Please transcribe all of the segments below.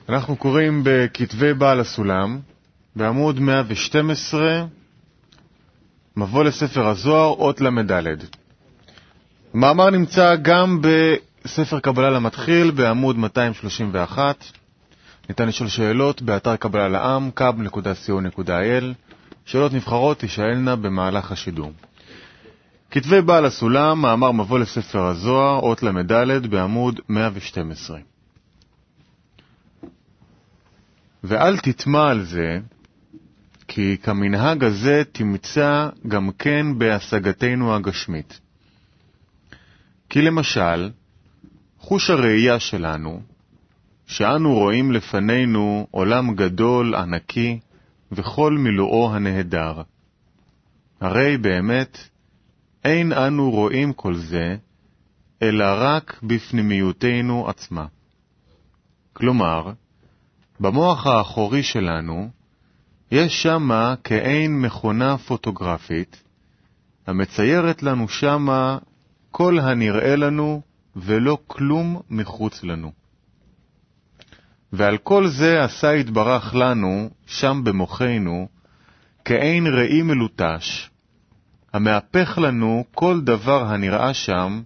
אנחנו קוראים בכתבי בעל הסולם, בעמוד 112, מבוא לספר הזוהר, אות למדלד. המאמר נמצא גם בספר קבלה למתחיל, בעמוד 231. ניתן לשאול שאלות באתר קבלה לעם, kab.co.il. שאלות נבחרות תשאלנה במהלך השידור. כתבי בעל הסולם, מאמר מבוא לספר הזוהר, אות למדלד, בעמוד 112. ואל תטמע על זה, כי כמנהג הזה תמצא גם כן בהשגתנו הגשמית. כי למשל, חוש הראייה שלנו, שאנו רואים לפנינו עולם גדול, ענקי, וכל מילואו הנהדר. הרי באמת, אין אנו רואים כל זה, אלא רק בפנימיותנו עצמה. כלומר, במוח האחורי שלנו, יש שמה כאין מכונה פוטוגרפית, המציירת לנו שמה כל הנראה לנו ולא כלום מחוץ לנו. ועל כל זה עשה יתברך לנו, שם במוחנו, כאין ראי מלוטש, המהפך לנו כל דבר הנראה שם,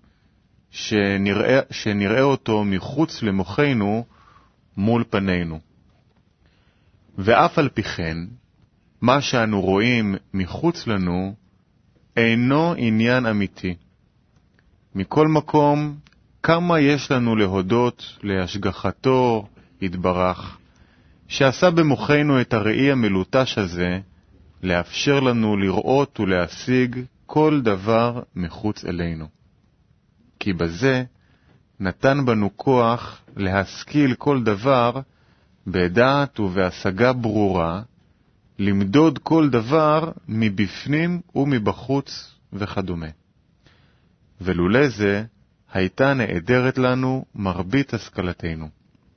שנראה אותו מחוץ למוחנו מול פנינו. ואף על פי כן, מה שאנו רואים מחוץ לנו, אינו עניין אמיתי. מכל מקום, כמה יש לנו להודות להשגחתו יתברך, שעשה במוחנו את הראי המלוטש הזה, לאפשר לנו לראות ולהשיג כל דבר מחוץ אלינו. כי בזה נתן בנו כוח להשכיל כל דבר בדעת ובהשגה ברורה, למדוד כל דבר מבפנים ומבחוץ וכדומה. ולולא זה הייתה נעדרת לנו מרבית השכלתנו.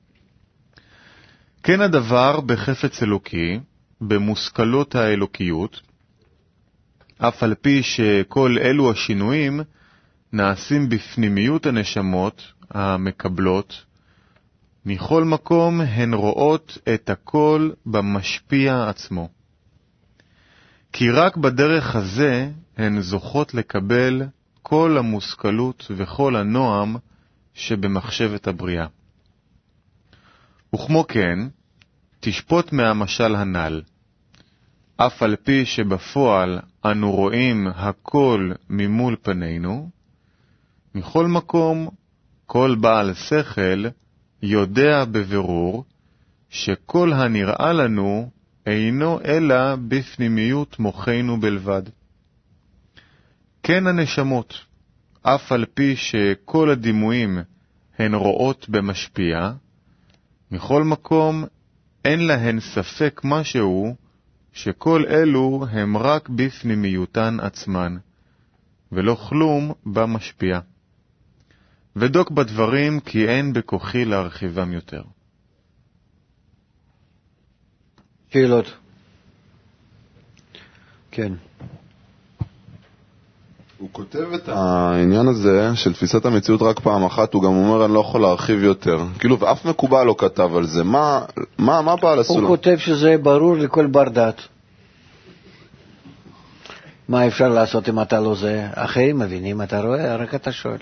כן הדבר בחפץ אלוקי, במושכלות האלוקיות, אף על פי שכל אלו השינויים נעשים בפנימיות הנשמות המקבלות, מכל מקום הן רואות את הכל במשפיע עצמו. כי רק בדרך הזה הן זוכות לקבל כל המושכלות וכל הנועם שבמחשבת הבריאה. וכמו כן, תשפוט מהמשל הנ"ל, אף על פי שבפועל אנו רואים הכל ממול פנינו, מכל מקום כל בעל שכל יודע בבירור שכל הנראה לנו אינו אלא בפנימיות מוחנו בלבד. כן הנשמות, אף על פי שכל הדימויים הן רואות במשפיע, מכל מקום אין להן ספק משהו שכל אלו הם רק בפנימיותן עצמן, ולא כלום במשפיע. ודוק בדברים כי אין בכוחי להרחיבם יותר. שאלות? כן. הוא כותב את העניין הזה של תפיסת המציאות רק פעם אחת, הוא גם אומר אני לא יכול להרחיב יותר. כאילו, ואף מקובל לא כתב על זה. מה בעל הסולם? הוא כותב שזה ברור לכל בר דעת. מה אפשר לעשות אם אתה לא זה? אחרים מבינים, אתה רואה, רק אתה שואל.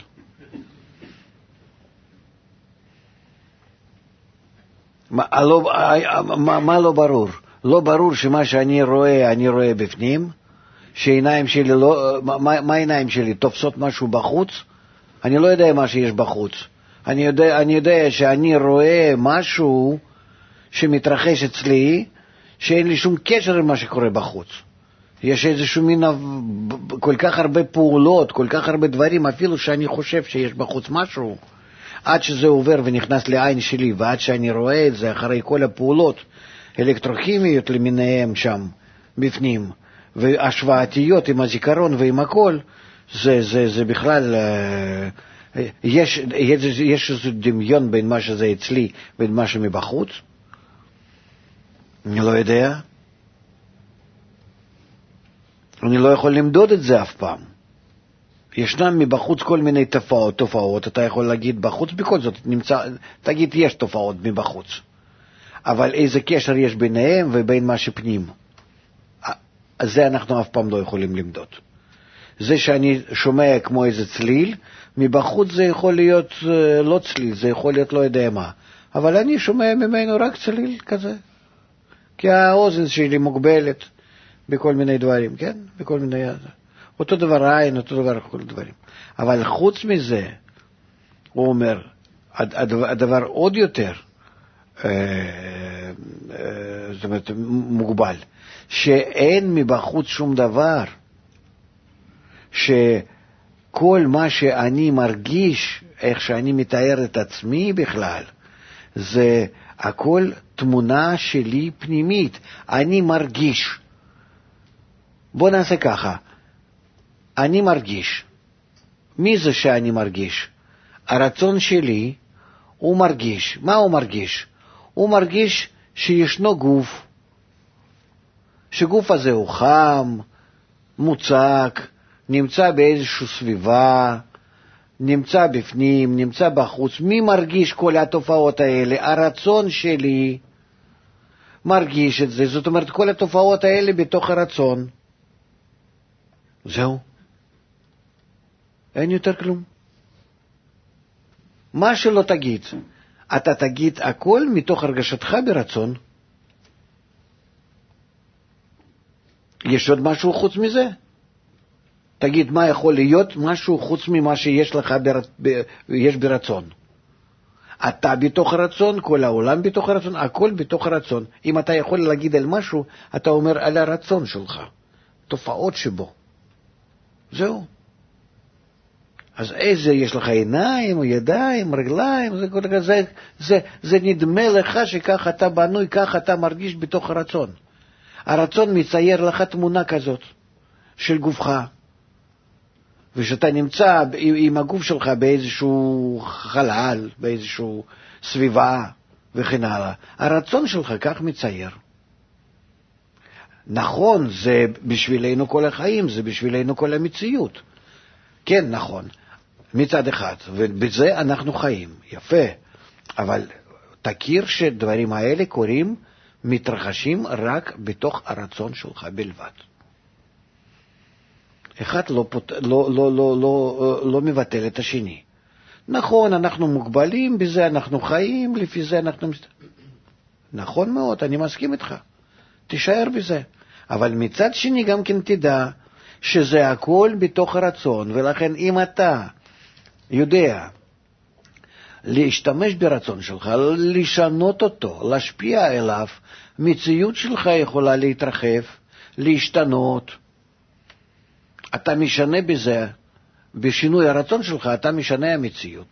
מה לא ברור? לא ברור שמה שאני רואה, אני רואה בפנים, שעיניים שלי לא, מה העיניים שלי? תופסות משהו בחוץ? אני לא יודע מה שיש בחוץ. אני יודע שאני רואה משהו שמתרחש אצלי, שאין לי שום קשר עם מה שקורה בחוץ. יש איזשהו מין, כל כך הרבה פעולות, כל כך הרבה דברים, אפילו שאני חושב שיש בחוץ משהו, עד שזה עובר ונכנס לעין שלי, ועד שאני רואה את זה אחרי כל הפעולות אלקטרוכימיות למיניהם שם, בפנים, והשוואתיות עם הזיכרון ועם הכל, זה בכלל, יש איזה דמיון בין מה שזה אצלי ובין מה שמבחוץ? אני לא יודע. אני לא יכול למדוד את זה אף פעם. ישנם מבחוץ כל מיני תופעות, אתה יכול להגיד בחוץ, בכל זאת נמצא, תגיד יש תופעות מבחוץ. אבל איזה קשר יש ביניהם ובין מה שפנים? זה אנחנו אף פעם לא יכולים למדוד. זה שאני שומע כמו איזה צליל, מבחוץ זה יכול להיות לא צליל, זה יכול להיות לא יודע מה. אבל אני שומע ממנו רק צליל כזה. כי האוזן שלי מוגבלת בכל מיני דברים, כן? בכל מיני... אותו דבר עין, אותו דבר כל דברים. אבל חוץ מזה, הוא אומר, הדבר עוד יותר, זאת אומרת, מוגבל, שאין מבחוץ שום דבר, שכל מה שאני מרגיש, איך שאני מתאר את עצמי בכלל, זה הכל תמונה שלי פנימית. אני מרגיש. בוא נעשה ככה. אני מרגיש. מי זה שאני מרגיש? הרצון שלי, הוא מרגיש. מה הוא מרגיש? הוא מרגיש שישנו גוף. שגוף הזה הוא חם, מוצק, נמצא באיזושהי סביבה, נמצא בפנים, נמצא בחוץ. מי מרגיש כל התופעות האלה? הרצון שלי מרגיש את זה. זאת אומרת, כל התופעות האלה בתוך הרצון. זהו. אין יותר כלום. מה שלא תגיד, אתה תגיד הכל מתוך הרגשתך ברצון. יש עוד משהו חוץ מזה? תגיד, מה יכול להיות משהו חוץ ממה שיש לך יש ברצון? אתה בתוך הרצון, כל העולם בתוך הרצון, הכל בתוך הרצון. אם אתה יכול להגיד על משהו, אתה אומר על הרצון שלך, תופעות שבו. זהו. אז איזה, יש לך עיניים, או ידיים, רגליים, זה נדמה לך שכך אתה בנוי, כך אתה מרגיש בתוך הרצון. הרצון מצייר לך תמונה כזאת של גופך. ושאתה נמצא עם הגוף שלך באיזשהו חלל, באיזשהו סביבה וכן הלאה. הרצון שלך כך מצייר. נכון, זה בשבילנו כל החיים, זה בשבילנו כל המציאות. כן, נכון, מצד אחד, ובזה אנחנו חיים, יפה. אבל תכיר שדברים האלה קורים, מתרחשים רק בתוך הרצון שלך בלבד. אחד לא מבטל את השני. נכון, אנחנו מוגבלים, בזה אנחנו חיים, לפי זה אנחנו... נכון מאוד, אני מסכים איתך. תישאר בזה. אבל מצד שני גם כן תדע שזה הכל בתוך הרצון, ולכן אם אתה יודע להשתמש ברצון שלך, לשנות אותו, להשפיע אליו, מציאות שלך יכולה להתרחב, להשתנות. אתה משנה בזה, בשינוי הרצון שלך, אתה משנה המציאות.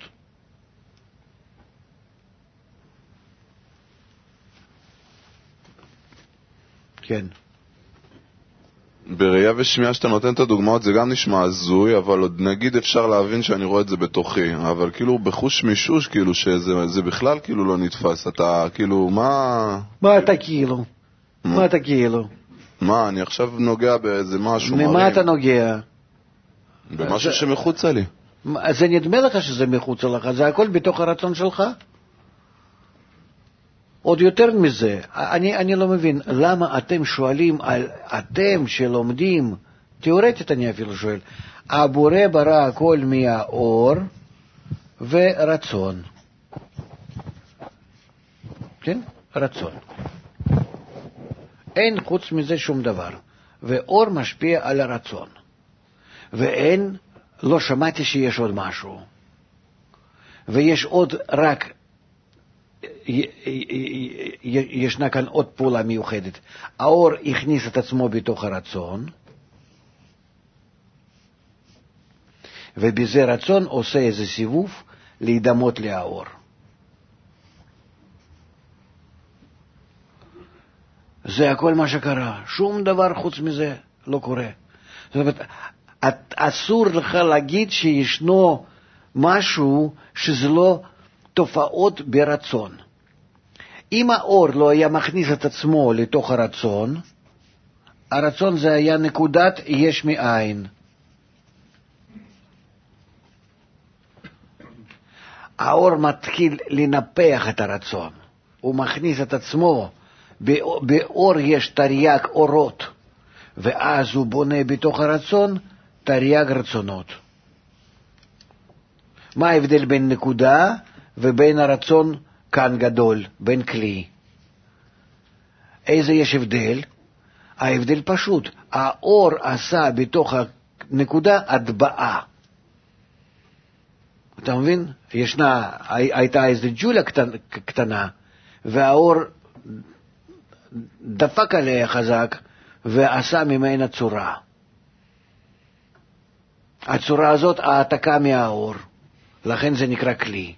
כן. בראייה ושמיעה שאתה נותן את הדוגמאות זה גם נשמע הזוי, אבל עוד נגיד אפשר להבין שאני רואה את זה בתוכי, אבל כאילו בחוש מישוש כאילו שזה בכלל כאילו לא נתפס, אתה כאילו מה... מה אתה כאילו? מה אתה כאילו? מה, אני עכשיו נוגע באיזה משהו מרים. ממה אתה נוגע? במשהו שמחוצה לי. זה נדמה לך שזה מחוצה לך, זה הכל בתוך הרצון שלך? עוד יותר מזה, אני לא מבין, למה אתם שואלים על אתם שלומדים, תיאורטית אני אפילו שואל, הבורא ברא הכל מהאור ורצון. כן? רצון. אין חוץ מזה שום דבר. ואור משפיע על הרצון. ואין, לא שמעתי שיש עוד משהו. ויש עוד רק, ישנה כאן עוד פעולה מיוחדת. האור הכניס את עצמו בתוך הרצון, ובזה רצון עושה איזה סיבוב להידמות לאור. זה הכל מה שקרה. שום דבר חוץ מזה לא קורה. זאת אומרת, אסור לך להגיד שישנו משהו שזה לא תופעות ברצון. אם האור לא היה מכניס את עצמו לתוך הרצון, הרצון זה היה נקודת יש מאין. האור מתחיל לנפח את הרצון. הוא מכניס את עצמו, באור יש תרי"ג אורות, ואז הוא בונה בתוך הרצון תרי"ג רצונות. מה ההבדל בין נקודה ובין הרצון כאן גדול, בין כלי? איזה יש הבדל? ההבדל פשוט, האור עשה בתוך הנקודה הטבעה. אתה מבין? הייתה איזו ג'ולה קטנה, והאור דפק עליה חזק, ועשה ממנה צורה. הצורה הזאת העתקה מהאור, לכן זה נקרא כלי.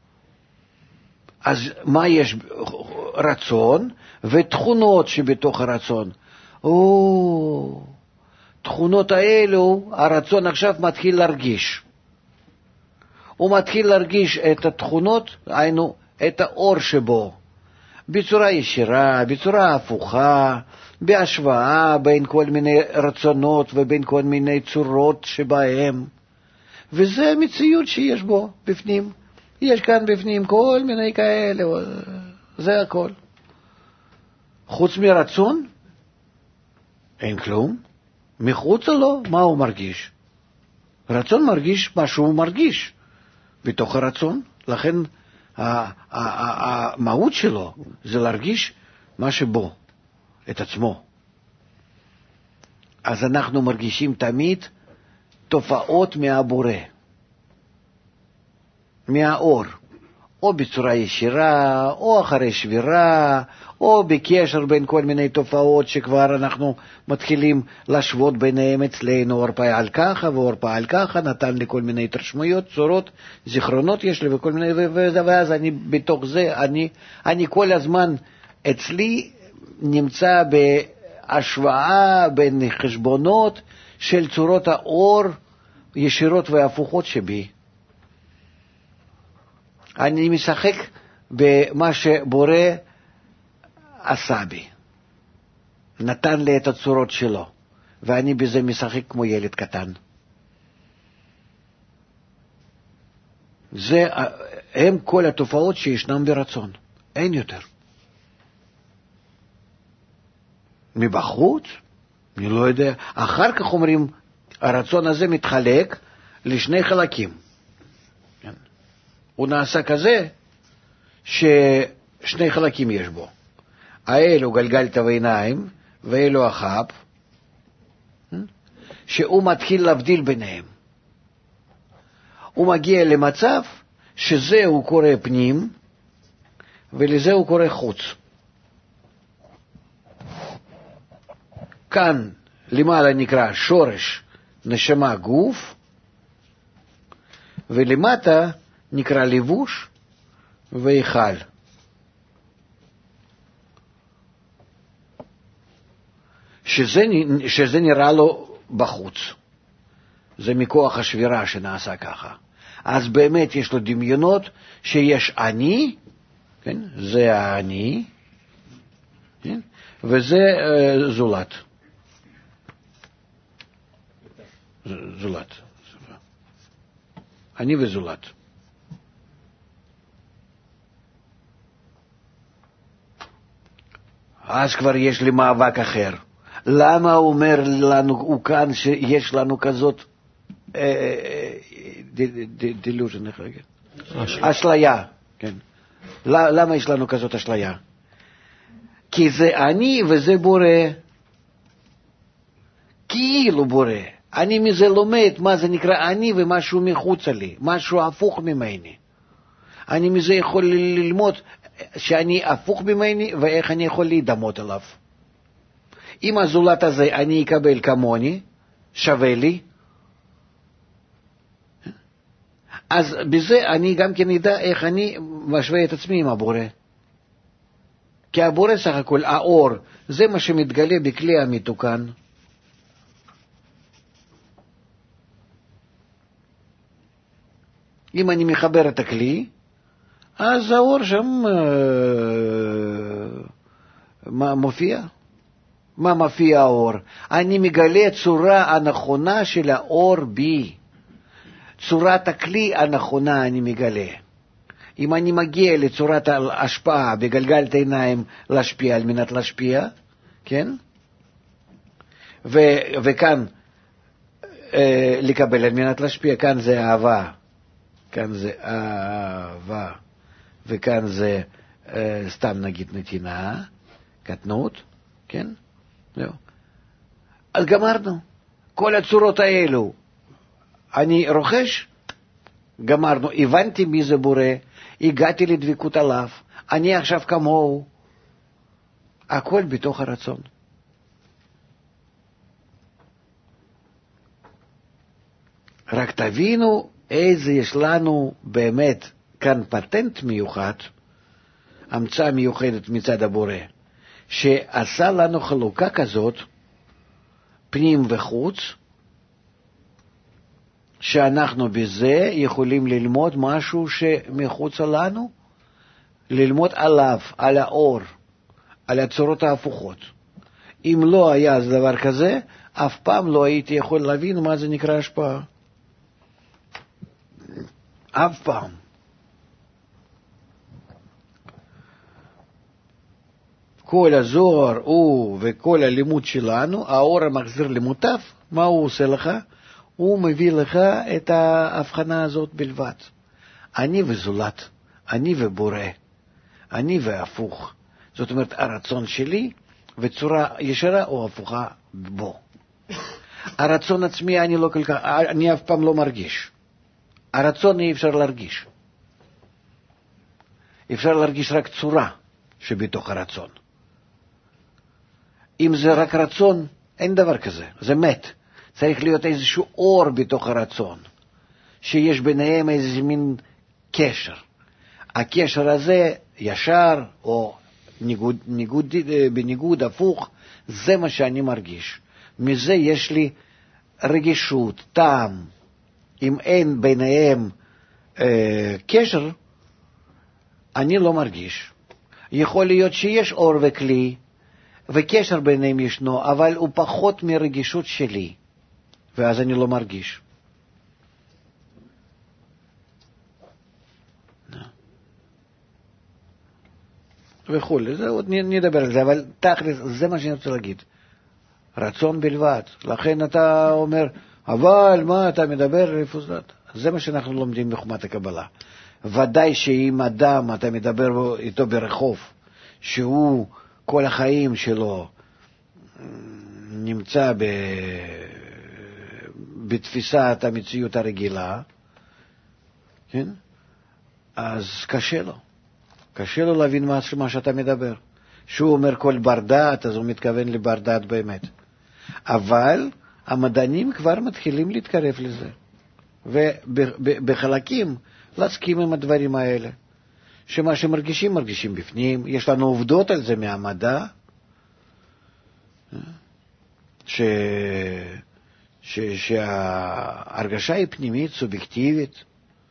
אז מה יש? רצון ותכונות שבתוך הרצון. תכונות האלו, הרצון עכשיו מתחיל להרגיש. הוא מתחיל להרגיש את התכונות, היינו, את האור שבו. בצורה ישירה, בצורה הפוכה, בהשוואה בין כל מיני רצונות ובין כל מיני צורות שבהם. וזה מציאות שיש בו בפנים. יש כאן בפנים כל מיני כאלה, זה הכל. חוץ מרצון, אין כלום. מחוץ לו, מה הוא מרגיש? רצון מרגיש מה שהוא מרגיש בתוך הרצון, לכן המהות שלו זה להרגיש מה שבו, את עצמו. אז אנחנו מרגישים תמיד תופעות מהבורא, מהאור, או בצורה ישירה, או אחרי שבירה, או בקשר בין כל מיני תופעות שכבר אנחנו מתחילים להשוות ביניהם אצלנו, אור פעל ככה ואור פעל ככה, נתן לי כל מיני התרשמויות, צורות, זיכרונות יש לי וכל מיני, ואז אני בתוך זה, אני כל הזמן אצלי נמצא בהשוואה בין חשבונות של צורות האור ישירות והפוכות שבי. אני משחק במה שבורא עשה בי. נתן לי את הצורות שלו, ואני בזה משחק כמו ילד קטן. הם כל התופעות שישנם ברצון, אין יותר. מבחוץ, אני לא יודע, אחר כך אומרים, הרצון הזה מתחלק לשני חלקים. הוא נעשה כזה ששני חלקים יש בו. האלו גלגלת ועיניים, ואלו החב, שהוא מתחיל להבדיל ביניהם. הוא מגיע למצב שזה הוא קורא פנים, ולזה הוא קורא חוץ. כאן למעלה נקרא שורש נשמה גוף, ולמטה נקרא לבוש והיכל. שזה נראה לו בחוץ. זה מכוח השבירה שנעשה ככה. אז באמת יש לו דמיונות שיש אני, כן? זה האני, כן? וזה זולת. זולת. אני וזולת. אז כבר יש לי מאבק אחר. למה הוא אומר לנו, הוא כאן שיש לנו כזאת דילוז'ן, איך להגיד? אשליה, כן. למה יש לנו כזאת אשליה? כי זה אני וזה בורא. כאילו בורא. אני מזה לומד מה זה נקרא אני ומשהו מחוץ לי, משהו הפוך ממני. אני מזה יכול ללמוד שאני הפוך ממני ואיך אני יכול להידמות אליו. אם הזולת הזה אני אקבל כמוני, שווה לי, אז בזה אני גם כן ידע איך אני משווה את עצמי עם הבורא. כי הבורא סך הכל, האור, זה מה שמתגלה בכלי המתוקן. אם אני מחבר את הכלי, אז האור שם מה מופיע? מה מופיע האור? אני מגלה צורה הנכונה של האור בי. צורת הכלי הנכונה אני מגלה. אם אני מגיע לצורת ההשפעה בגלגלת עיניים להשפיע על מנת להשפיע, כן? וכאן לקבל על מנת להשפיע, כאן זה אהבה, כאן זה אהבה, וכאן זה סתם נגיד נתינה, קטנות, כן? זהו. אז גמרנו. כל הצורות האלו, אני רוכש, גמרנו, הבנתי מי זה בורא, הגעתי לדבקות עליו, אני עכשיו כמוהו, הכל בתוך הרצון. רק תבינו איזה יש לנו באמת כאן פטנט מיוחד, המצאה מיוחדת מצד הבורא, שעשה לנו חלוקה כזאת, פנים וחוץ, שאנחנו בזה יכולים ללמוד משהו שמחוץ לנו, ללמוד עליו, על האור, על הצורות ההפוכות. אם לא היה דבר כזה, אף פעם לא הייתי יכול להבין מה זה נקרא השפעה. אף פעם. כל הזוהר הוא וכל הלימוד שלנו, האור המחזיר למוטף, מה הוא עושה לך? הוא מביא לך את ההבחנה הזאת בלבד. אני וזולת, אני ובורא, אני והפוך. זאת אומרת, הרצון שלי וצורה ישרה או הפוכה בו. הרצון עצמי אני אף פעם לא מרגיש. הרצון אי אפשר להרגיש. אפשר להרגיש רק צורה שבתוך הרצון. אם זה רק רצון, אין דבר כזה, זה מת. צריך להיות איזשהו אור בתוך הרצון, שיש ביניהם איזה מין קשר. הקשר הזה, ישר או בניגוד הפוך, זה מה שאני מרגיש. מזה יש לי רגישות, טעם. אם אין ביניהם קשר, אני לא מרגיש. יכול להיות שיש אור וכלי, וקשר ביניהם ישנו, אבל הוא פחות מרגישות שלי, ואז אני לא מרגיש. וכולי, זה עוד נדבר על זה, אבל תכלס, זה מה שאני רוצה להגיד. רצון בלבד. לכן אתה אומר, אבל מה אתה מדבר? איפה זה? זה מה שאנחנו לומדים בחומת הקבלה. ודאי שאם אדם, אתה מדבר איתו ברחוב, שהוא כל החיים שלו נמצא בתפיסת המציאות הרגילה, כן? אז קשה לו להבין מה שאתה מדבר. שהוא אומר כל בר דעת, אז הוא מתכוון לבר דעת באמת. אבל המדענים כבר מתחילים להתקרב לזה, ובחלקים להסכים עם הדברים האלה, שמה שמרגישים, מרגישים בפנים. יש לנו עובדות על זה מהמדע, שההרגשה היא פנימית, סובייקטיבית,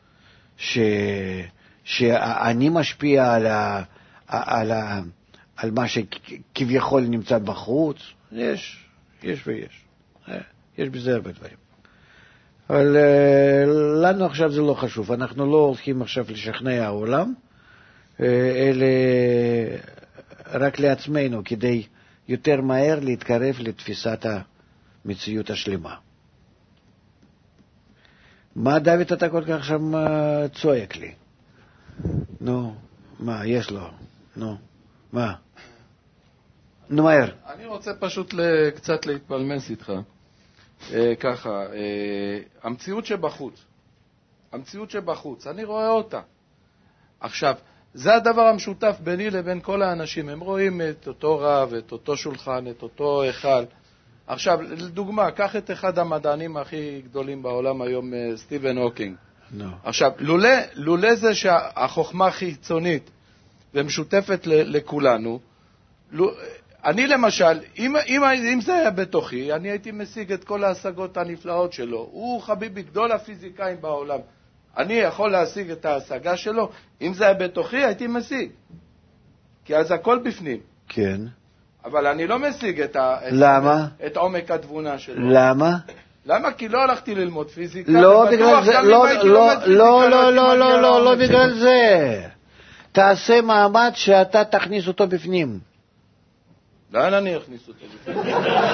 שאני משפיע על מה שכביכול נמצא בחוץ. יש בזה הרבה דברים. אבל לנו עכשיו זה לא חשוב. אנחנו לא הולכים עכשיו לשכנע העולם, אלא רק לעצמנו, כדי יותר מהר להתקרב לתפיסת המציאות השלמה. מה דוד אתה כל כך שם צועק לי? נו, מה, יש לו? נו, מה? נו, מהר. אני רוצה פשוט קצת להתפלמס איתך. ככה, המציאות שבחוץ, אני רואה אותה. עכשיו, זה הדבר המשותף ביני לבין כל האנשים. הם רואים את אותו רב, את אותו שולחן, את אותו היכל. עכשיו, לדוגמה, קח את אחד המדענים הכי גדולים בעולם היום, סטיבן הוקינג. עכשיו, לולא זה שהחוכמה חיצונית ומשותפת לכולנו, אני למשל, אם זה היה בתוכי, אני הייתי משיג את כל ההשגות הנפלאות שלו. הוא חביבי גדול הפיזיקאים בעולם. אני יכול להשיג את ההשגה שלו, אם זה היה בתוכי הייתי משיג. כי אז הכל בפנים. כן. אבל אני לא משיג למה? את עומק התבונה שלו. למה? למה? כי לא הלכתי ללמוד פיזיקה. לא בגלל זה, לא בגלל זה. תעשה מאמץ שאתה תכניס אותו בפנים. לאן אני אכניס אותו בפנים?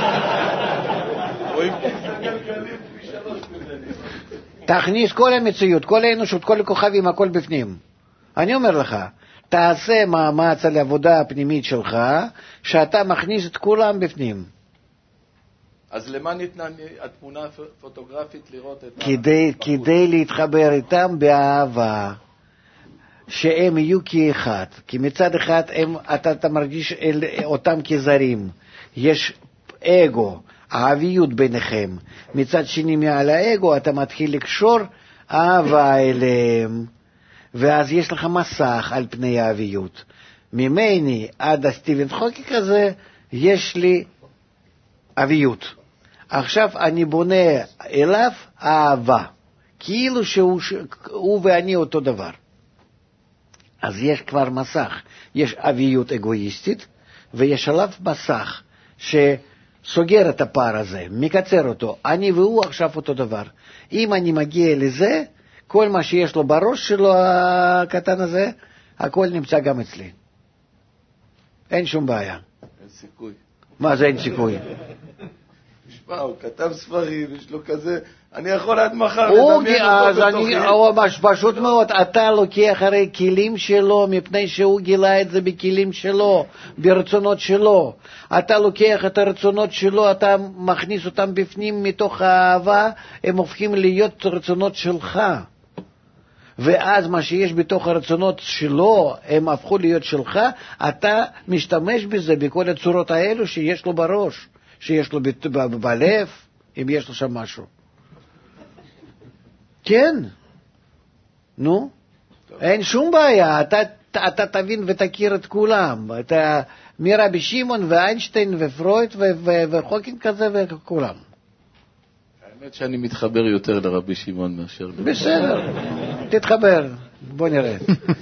תכניס כל המציאות, כל האנושות, כל הכוכבים, הכל בפנים. אני אומר לך, תעשה מאמץ על העבודה הפנימית שלך, שאתה מכניס את כולם בפנים. אז למה ניתנה התמונה הפוטוגרפית לראות את כדי להתחבר איתם באהבה, שהם יהיו כאחד. כי מצד אחד אתה מרגיש אותם כזרים. יש אגו, אהביות ביניכם. מצד שני מעל האגו אתה מתחיל לקשור אהבה אליהם, ואז יש לך מסך על פני האהביות. ממני עד הסטיבן חוקי כזה יש לי אהביות. עכשיו אני בונה אליו אהבה, כאילו שהוא ואני אותו דבר. אז יש כבר מסך, יש אהביות אגואיסטית, ויש עליו מסך שסוגר את הפער הזה, מקצר אותו. אני והוא עכשיו אותו דבר. אם אני מגיע לזה, כל מה שיש לו בראש שלו הקטן הזה, הכל נמצא גם אצלי. אין שום בעיה. אין סיכוי. מה זה אין סיכוי? תשמע, הוא כתב ספרים, יש לו כזה, אני יכול עד מחר לדמיין אותו בתוכי. פשוט מאוד, אתה לוקח הרי כלים שלו, מפני שהוא גילה את זה בכלים שלו, ברצונות שלו. אתה לוקח את הרצונות שלו, אתה מכניס אותם בפנים מתוך האהבה, הם הופכים להיות רצונות שלך. ואז מה שיש בתוך הרצונות שלו, הם הפכו להיות שלך, אתה משתמש בזה בכל הצורות האלו שיש לו בראש. שיש לו בלב, אם יש לו שם משהו. כן. נו, אין שום בעיה, אתה תבין ותכיר את כולם. אתה מרבי שמעון ואיינשטיין ופרויד וחוקינג כזה וכולם. האמת שאני מתחבר יותר לרבי שמעון מאשר... בסדר, תתחבר, בוא נראה.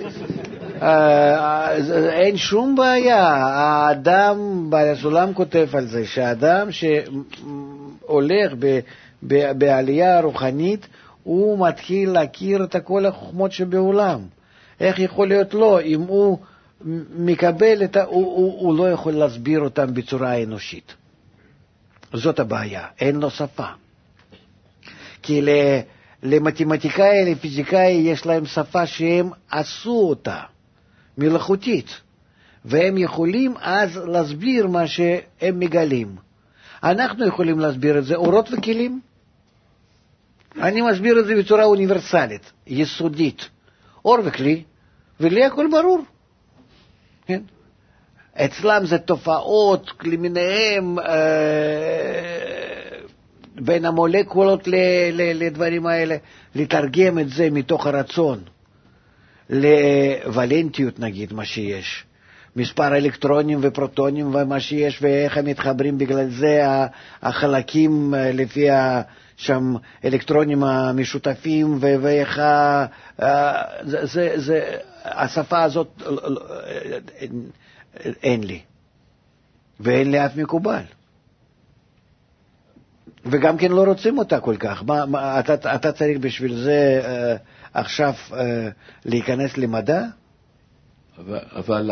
אין שום בעיה. האדם, בעל הסולם כותב על זה, שהאדם שהולך בעלייה רוחנית, הוא מתחיל להכיר את כל החוכמות שבעולם. איך יכול להיות לו, אם הוא מקבל הוא לא יכול להסביר אותם בצורה אנושית. זאת הבעיה, אין לו שפה. כי למתמטיקאי, לפיזיקאי, יש להם שפה שהם עשו אותה. מלאכותית, והם יכולים אז להסביר מה שהם מגלים. אנחנו יכולים להסביר את זה, אורות וכלים. אני מסביר את זה בצורה אוניברסלית, יסודית. אור וכלי, ולי הכל ברור. כן? אצלם זה תופעות למיניהם בין המולקולות לדברים האלה, לתרגם את זה מתוך הרצון. לוולנטיות נגיד, מה שיש. מספר אלקטרונים ופרוטונים ומה שיש, ואיך הם מתחברים בגלל זה, החלקים לפי שם אלקטרונים המשותפים, ואיך השפה הזאת אין לי. ואין לי אף מקובל. וגם כן לא רוצים אותה כל כך. אתה צריך בשביל זה עכשיו להיכנס למדע? אבל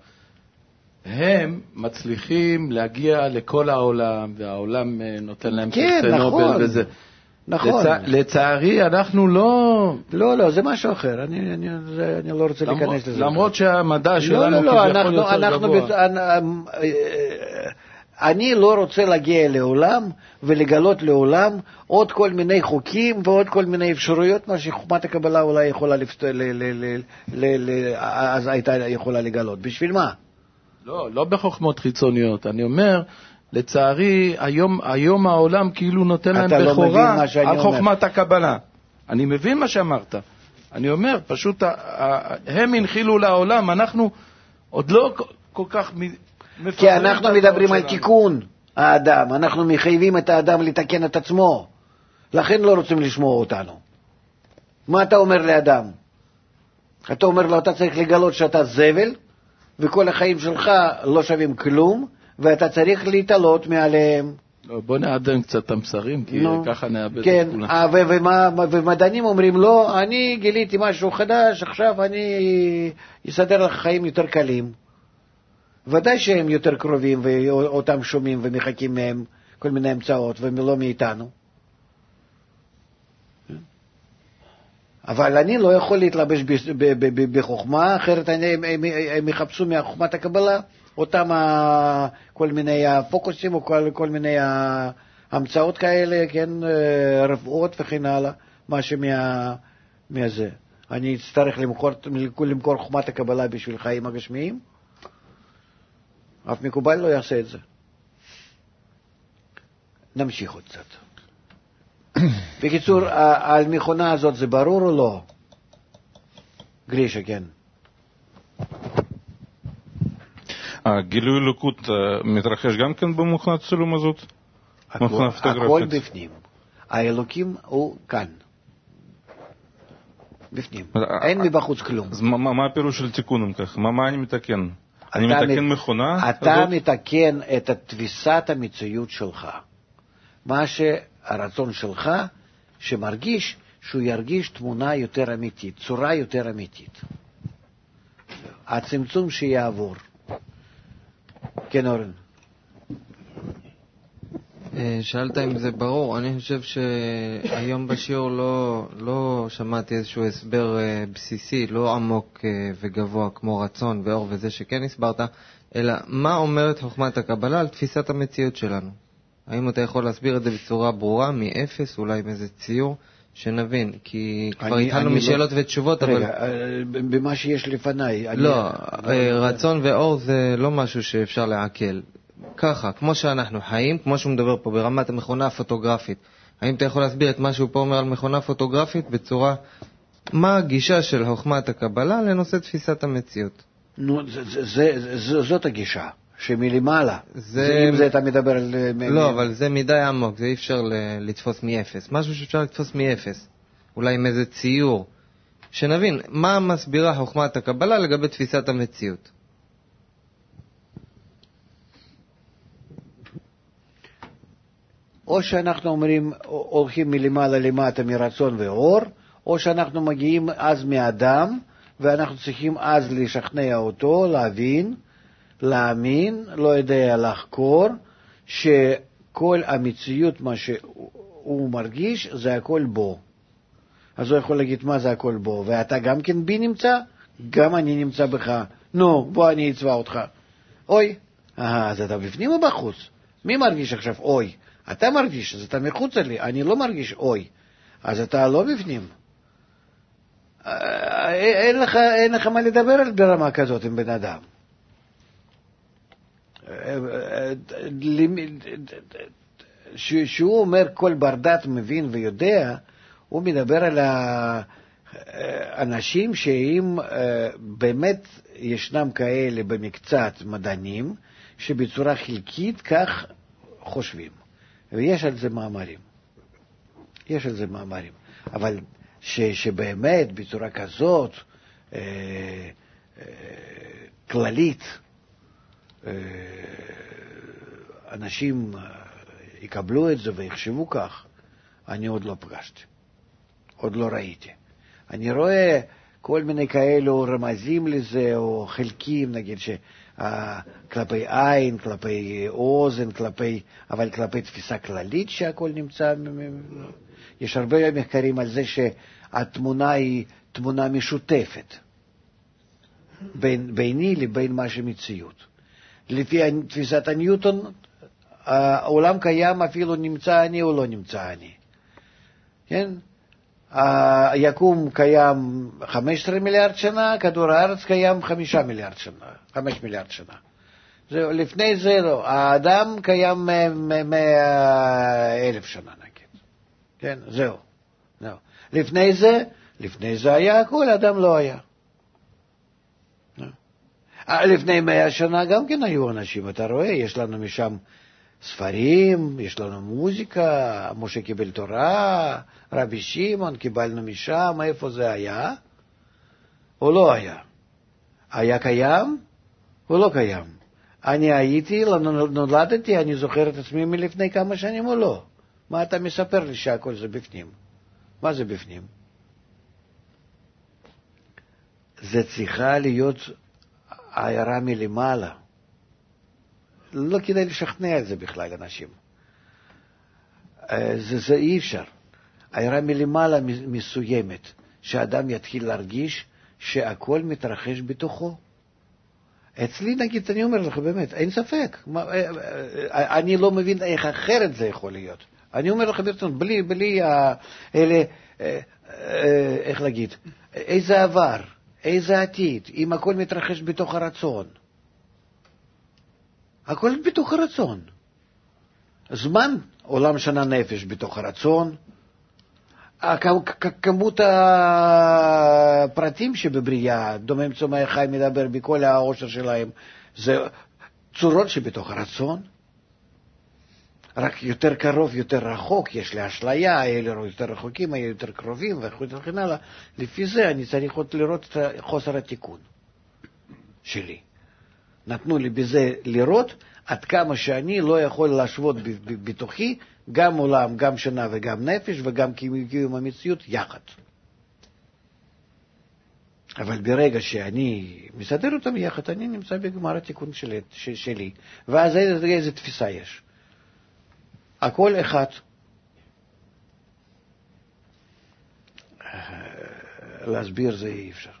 הם מצליחים להגיע לכל העולם, והעולם נותן להם כן, נכון, וזה. נכון. לצערי אנחנו לא... לא, זה משהו אחר. אני לא רוצה להיכנס לזה. למרות שהמדע שלנו כביכול יותר גבוה. אני לא רוצה להגיע לעולם ולגלות לעולם עוד כל מיני חוקים ועוד כל מיני אפשרויות, מה שחוכמת הקבלה אולי יכולה אז הייתה יכולה לגלות. בשביל מה? לא בחוכמות חיצוניות. אני אומר, לצערי, היום העולם כאילו נותן להם בכורה על חוכמת הקבלה. אני מבין מה שאמרת. אני אומר, פשוט הם הנחילו לעולם, אנחנו עוד לא כל כך... כי אנחנו מדברים על תיקון האדם, אנחנו מחייבים את האדם לתקן את עצמו, לכן לא רוצים לשמוע אותנו. מה אתה אומר לאדם? אתה אומר לו, אתה צריך לגלות שאתה זבל, וכל החיים שלך לא שווים כלום, ואתה צריך להתעלות מעליהם. בוא נעדן קצת את המסרים, כי ככה נאבד כן, את כולם. ומדענים אומרים, לא, אני גיליתי משהו חדש, עכשיו אני אסדר לך חיים יותר קלים. ודאי שהם יותר קרובים, ואותם שומעים ומחכים מהם כל מיני המצאות, ולא מאיתנו. אבל אני לא יכול להתלבש בחוכמה, אחרת הם יחפשו מהחוכמת הקבלה, אותם כל מיני הפוקוסים, או כל מיני המצאות כאלה, כן, רפואות וכן הלאה, מה מהזה. אני אצטרך למכור חוכמת הקבלה בשביל חיים הגשמיים? אף מקובל לא יעשה את זה. נמשיך עוד קצת. בקיצור, על מכונה הזאת זה ברור או לא? גרישה, כן. גילוי אלוקות מתרחש גם כן במכונת צילום הזאת? הכל בפנים. האלוקים הוא כאן. בפנים. אין מבחוץ כלום. אז מה הפירוש של תיקונים ככה? מה אני מתקן? אני מתקן מכונה? אתה מתקן את תפיסת המציאות שלך. מה שהרצון שלך, שמרגיש שהוא ירגיש תמונה יותר אמיתית, צורה יותר אמיתית. הצמצום שיעבור. כן, אורן. שאלת אם זה ברור. אני חושב שהיום בשיעור לא שמעתי איזשהו הסבר בסיסי, לא עמוק וגבוה כמו רצון ואור וזה שכן הסברת, אלא מה אומרת חוכמת הקבלה על תפיסת המציאות שלנו. האם אתה יכול להסביר את זה בצורה ברורה, מאפס, אולי מאיזה ציור, שנבין, כי כבר התחלנו משאלות ותשובות, אבל... רגע, במה שיש לפניי... לא, רצון ואור זה לא משהו שאפשר לעכל. ככה, כמו שאנחנו חיים, כמו שהוא מדבר פה ברמת המכונה הפוטוגרפית. האם אתה יכול להסביר את מה שהוא פה אומר על מכונה פוטוגרפית בצורה... מה הגישה של חוכמת הקבלה לנושא תפיסת המציאות? נו, זאת הגישה. שמלמעלה, אם זה אתה מדבר על... לא, אבל זה מדי עמוק, זה אי אפשר לתפוס מאפס. משהו שאפשר לתפוס מאפס, אולי עם איזה ציור, שנבין מה מסבירה חוכמת הקבלה לגבי תפיסת המציאות. או שאנחנו אומרים, הולכים מלמעלה למטה מרצון ואור, או שאנחנו מגיעים אז מאדם, ואנחנו צריכים אז לשכנע אותו, להאמין, לא יודע לחקור, שכל המציאות, מה שהוא מרגיש, זה הכל בו. אז הוא יכול להגיד מה זה הכל בו, ואתה גם כן בי נמצא, גם אני נמצא בך. נו, בוא אני אצבע אותך. אוי, אז אתה בפנים או בחוץ? מי מרגיש עכשיו אוי? אתה מרגיש, אז אתה מחוץ לי, אני לא מרגיש אוי. אז אתה לא בפנים. אין לך מה לדבר ברמה כזאת עם בן אדם. שהוא אומר כל בר דת מבין ויודע, הוא מדבר על האנשים שהם באמת ישנם כאלה במקצת מדענים שבצורה חלקית כך חושבים, ויש על זה מאמרים, אבל שבאמת בצורה כזאת כללית אנשים יקבלו את זה ויחשבו כך, אני עוד לא פגשתי, עוד לא ראיתי. אני רואה כל מיני כאלו רמזים לזה, או חלקים, נגיד, כלפי עין, כלפי אוזן, אבל כלפי תפיסה כללית שהכל נמצא. יש הרבה מחקרים על זה שהתמונה היא תמונה משותפת, ביני לבין מה שמציאות. לפי תפיסת הניוטון, העולם קיים אפילו נמצא אני או לא נמצא אני. כן? היקום קיים 15 מיליארד שנה, כדור הארץ קיים 5 מיליארד שנה. זהו, לפני זה לא. האדם קיים 100,000 שנה נגיד. כן, זהו. לפני זה היה הכל, האדם לא היה. לפני 100 שנה גם כן היו אנשים, אתה רואה, יש לנו משם ספרים, יש לנו מוזיקה, משה קיבל תורה, רבי שמעון, קיבלנו משם, איפה זה היה? או לא היה? היה קיים או לא קיים? אני הייתי, נולדתי, אני זוכר את עצמי מלפני כמה שנים או לא. מה אתה מספר לי שהכל זה בפנים? מה זה בפנים? זה צריכה להיות הערה מלמעלה. לא כדאי לשכנע את זה בכלל אנשים. זה אי אפשר. הערה מלמעלה מסוימת, שאדם יתחיל להרגיש שהכל מתרחש בתוכו. אצלי נגיד, אני אומר לך באמת, אין ספק. אני לא מבין איך אחרת זה יכול להיות. אני אומר לך ברצון, בלי אלה, איך להגיד, איזה עבר, איזה עתיד, אם הכל מתרחש בתוך הרצון. הכל בתוך הרצון. זמן, עולם שנה נפש בתוך הרצון. כמות הפרטים שבבריאה, דומם צומח חי מדבר בכל העושר שלהם, זה צורות שבתוך הרצון. רק יותר קרוב, יותר רחוק, יש לי אשליה, אלה יותר רחוקים, אלה יותר קרובים, וכן הלאה. לפי זה אני צריך עוד לראות את חוסר התיקון שלי. נתנו לי בזה לראות עד כמה שאני לא יכול להשוות בתוכי גם עולם, גם שנה וגם נפש וגם קיום המציאות יחד. אבל ברגע שאני מסדר אותם יחד, אני נמצא בגמר התיקון שלי. ואז איזה תפיסה יש? הכל אחד. להסביר זה אי אפשר.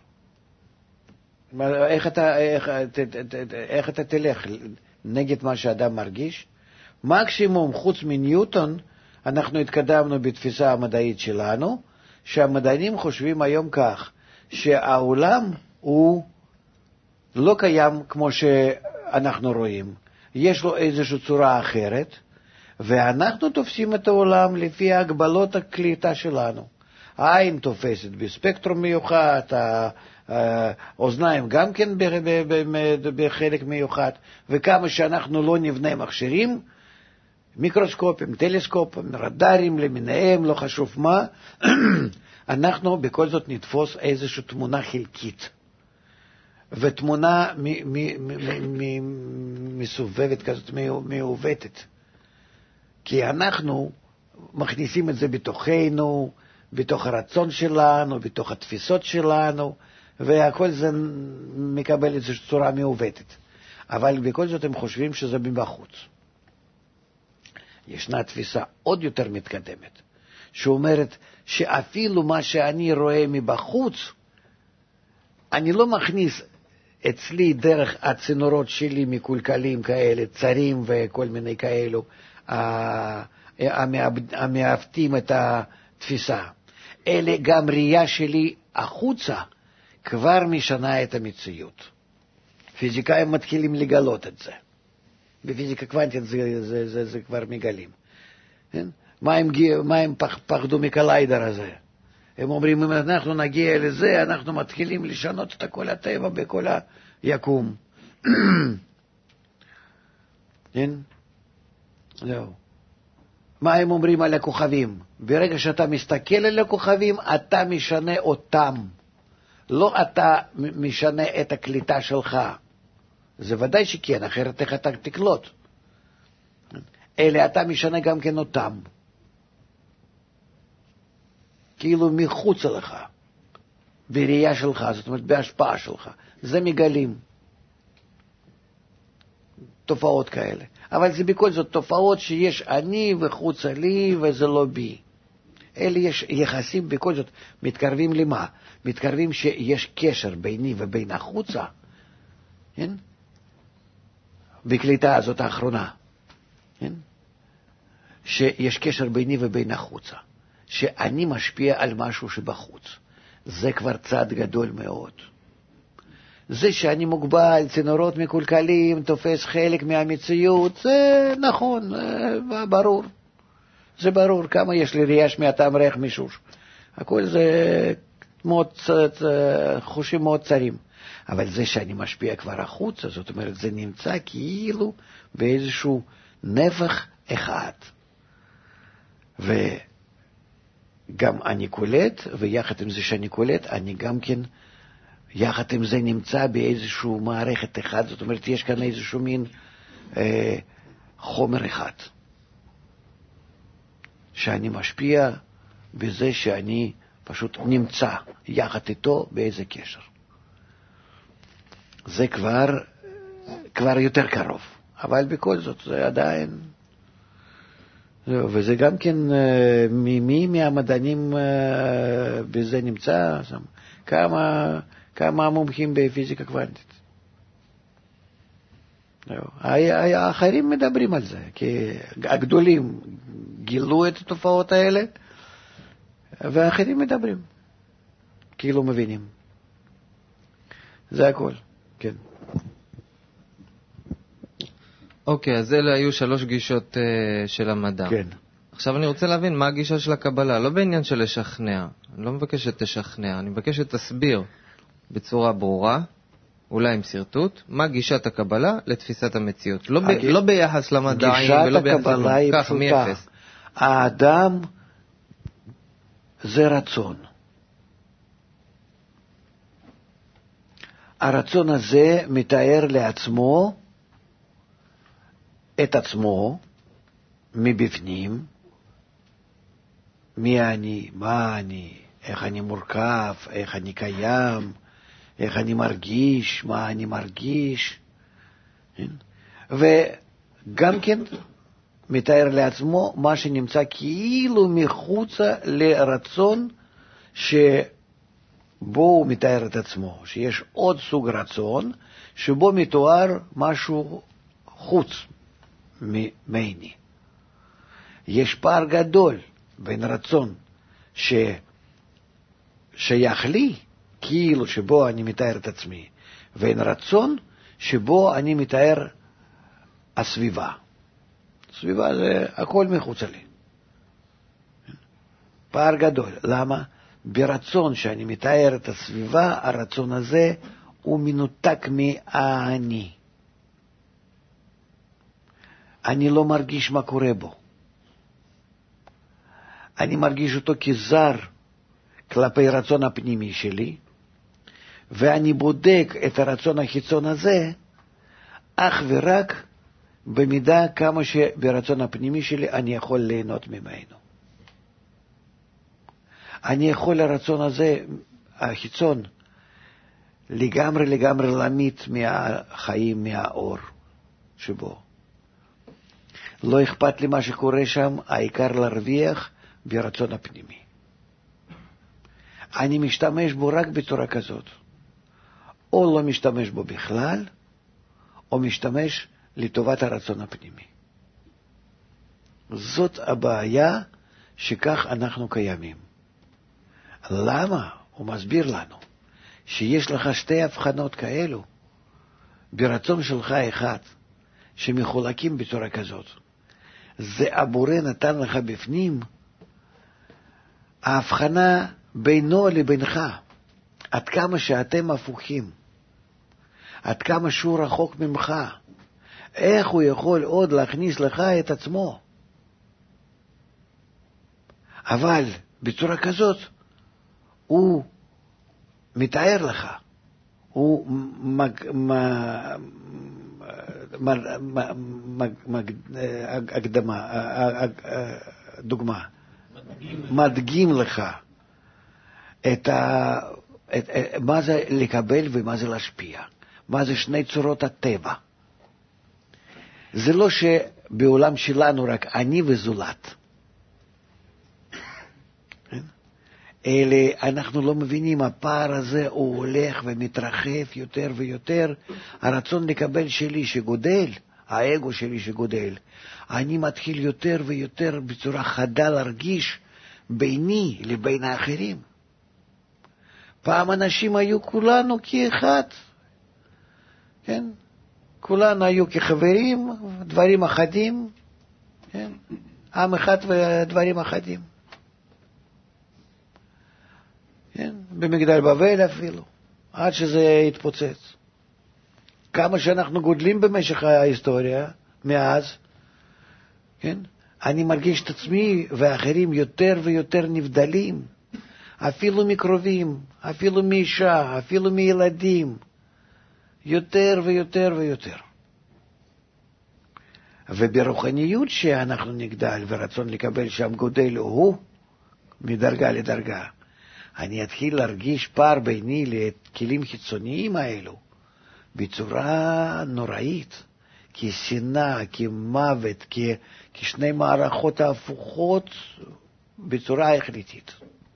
איך אתה תלך נגד מה שאדם מרגיש? מקסימום, חוץ מניוטון, אנחנו התקדמנו בתפיסה המדעית שלנו, שהמדענים חושבים היום כך, שהעולם הוא לא קיים כמו שאנחנו רואים. יש לו איזושהי צורה אחרת, ואנחנו תופסים את העולם לפי הגבלות הקליטה שלנו. העין תופסת בספקטרום מיוחד, האוזניים גם כן בחלק מיוחד, וכמה שאנחנו לא נבנה מכשירים, מיקרוסקופים, טלסקופים, רדארים למיניהם, לא חשוב מה, אנחנו בכל זאת נתפוס איזושהי תמונה חלקית. ותמונה מסובבת כזאת, מעוותת. כי אנחנו מכניסים את זה בתוכנו, בתוך הרצון שלנו, בתוך התפיסות שלנו, והכל זה מקבל איזושהי צורה מעוותת. אבל בכל זאת הם חושבים שזה מבחוץ. ישנה תפיסה עוד יותר מתקדמת, שאומרת שאפילו מה שאני רואה מבחוץ, אני לא מכניס אצלי דרך הצינורות שלי מקולקלים כאלה, צרים וכל מיני כאלו, המעוותים את התפיסה. אלה גם ראייה שלי החוצה, כבר משנה את המציאות. פיזיקאים מתחילים לגלות את זה. בפיזיקה קוונטית זה כבר מגלים. מה הם פחדו מקליידר הזה? הם אומרים, אם אנחנו נגיע לזה, אנחנו מתחילים לשנות את כל הטבע בכל היקום. זהו. מה הם אומרים על הכוכבים? ברגע שאתה מסתכל על הכוכבים, אתה משנה אותם. לא אתה משנה את הקליטה שלך. זה ודאי שכן, אחרת איך אתה תקלוט. אלה אתה משנה גם כן אותם. כאילו מחוץ לך. בראייה שלך, זאת אומרת בהשפעה שלך. זה מגלים. תופעות כאלה. אבל זה בכל זאת תופעות שיש אני וחוץ לי וזה לא בי. אלה יש יחסים בכל זאת מתקרבים למה? מתקרבים שיש קשר ביני ובין החוצה. כן? בקליטה הזאת האחרונה. כן? שיש קשר ביני ובין החוצה. שאני משפיע על משהו שבחוץ. זה כבר צעד גדול מאוד. זה שאני מוגבל, צינורות מקולקלים, תופס חלק מהמציאות, זה נכון, ברור. זה ברור, כמה יש לי ראייה שמיעתם ריח מישוש. הכל זה חושים מאוד צרים. אבל זה שאני משפיע כבר החוצה, זאת אומרת, זה נמצא כאילו באיזשהו נפח אחד. וגם אני קולט, ויחד עם זה שאני קולט, אני גם כן יחד עם זה נמצא באיזשהו מערכת אחד, זאת אומרת, יש כאן איזשהו מין חומר אחד, שאני משפיע בזה שאני פשוט נמצא יחד איתו באיזה קשר. זה כבר יותר קרוב, אבל בכל זאת זה עדיין... וזה גם כן, מי מהמדענים בזה נמצא, כמה מומחים בפיזיקה קוונטית. האחרים מדברים על זה, כי הגדולים גילו את התופעות האלה, והאחרים מדברים, כאילו מבינים. זה הכל, כן. אוקיי, אז אלה היו 3 גישות של המדע. כן. עכשיו אני רוצה להבין מה הגישה של הקבלה, לא בעניין של לשכנע. אני לא מבקש שתשכנע, אני מבקש שתסביר בצורה ברורה, אולי עם סרטוט, מה גישת הקבלה לתפיסת המציאות. לא ביחס למדעים ולא ביחס לכלום, כך מאפס. האדם זה רצון. הרצון הזה מתאר לעצמו את עצמו מבפנים, מי אני, מה אני, איך אני מורכב, איך אני קיים, איך אני מרגיש, מה אני מרגיש. וגם כן מתאר לעצמו מה שנמצא כאילו מחוצה לרצון שבו הוא מתאר את עצמו, שיש עוד סוג רצון שבו מתואר משהו חוץ ממני. יש פער גדול בין רצון ששייך לי, כאילו שבו אני מתאר את עצמי, ואין רצון שבו אני מתאר הסביבה. סביבה זה הכל מחוץ לי. פער גדול. למה? ברצון שאני מתאר את הסביבה, הרצון הזה הוא מנותק מהאני. אני לא מרגיש מה קורה בו. אני מרגיש אותו כזר כלפי רצון הפנימי שלי, ואני בודק את הרצון החיצון הזה אך ורק במידה כמה שברצון הפנימי שלי אני יכול ליהנות ממנו. אני יכול לרצון הזה, החיצון, לגמרי להמית מהחיים, מהאור שבו. לא אכפת לי מה שקורה שם, העיקר להרוויח ברצון הפנימי. אני משתמש בו רק בצורה כזאת. או לא משתמש בו בכלל, או משתמש לטובת הרצון הפנימי. זאת הבעיה שכך אנחנו קיימים. למה? הוא מסביר לנו שיש לך 2 הבחנות כאלו ברצון שלך אחד שמחולקים בצורה כזאת. זה הבורא נתן לך בפנים ההבחנה בינו לבינך, עד כמה שאתם הפוכים, עד כמה שהוא רחוק ממך, איך הוא יכול עוד להכניס לך את עצמו. אבל בצורה כזאת הוא מתאר לך, הוא דוגמה, מדגים לך מה זה לקבל ומה זה להשפיע, מה זה 2 צורות הטבע. זה לא שבעולם שלנו רק אני וזולת, אלא אנחנו לא מבינים, הפער הזה הוא הולך ומתרחב יותר ויותר. הרצון לקבל שלי שגודל, האגו שלי שגודל, אני מתחיל יותר ויותר בצורה חדה להרגיש ביני לבין האחרים. פעם אנשים היו כולנו כאחד, כן? כולנו היו כחברים, דברים אחדים, כן? עם אחד ודברים אחדים. כן? במגדל בבל אפילו, עד שזה התפוצץ. כמה שאנחנו גודלים במשך ההיסטוריה, מאז, כן? אני מרגיש את עצמי ואחרים יותר ויותר נבדלים. אפילו מקרובים, אפילו מאישה, אפילו מילדים, יותר ויותר ויותר. וברוחניות שאנחנו נגדל ורצון לקבל שם גודל הוא מדרגה לדרגה, אני אתחיל להרגיש פער ביני לכלים חיצוניים האלו בצורה נוראית, כשנאה, כמוות, כשני מערכות ההפוכות בצורה החלטית.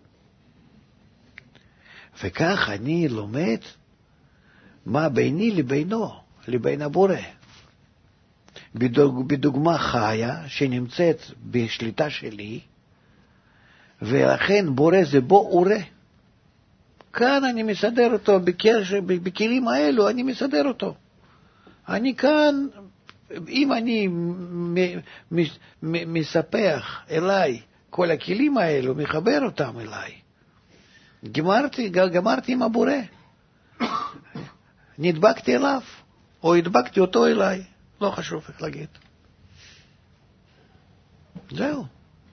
וכך אני לומד מה ביני לבינו, לבין הבורא. בדוגמה חיה שנמצאת בשליטה שלי, ולכן בורא זה בו ורא. כאן אני מסדר אותו, בכלים האלו אני מסדר אותו. אני כאן, אם אני מספח אליי כל הכלים האלו, מחבר אותם אליי, גמרתי עם הבורא. נדבקתי אליו, או הדבקתי אותו אליי, לא חשוב איך להגיד. זהו.